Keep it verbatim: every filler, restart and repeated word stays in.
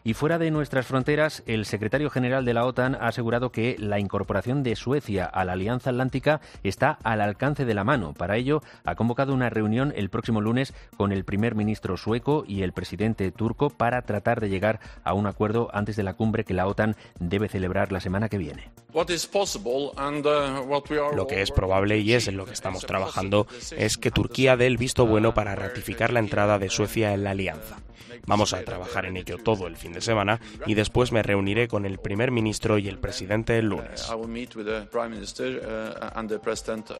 Y fuera de nuestras fronteras, el secretario general de la OTAN ha asegurado que la incorporación de Suecia a la Alianza Atlántica está al alcance de la mano. Para ello, ha convocado una reunión el próximo lunes con el primer ministro sueco y el presidente turco para tratar de llegar a un acuerdo antes de la cumbre que la OTAN debe celebrar la semana que viene. Lo que es probable, y es en lo que estamos trabajando, es que Turquía dé el visto bueno para ratificar la entrada de Suecia en la alianza. Vamos a trabajar en ello todo el fin de semana y después me reuniré con el primer ministro y el presidente el lunes.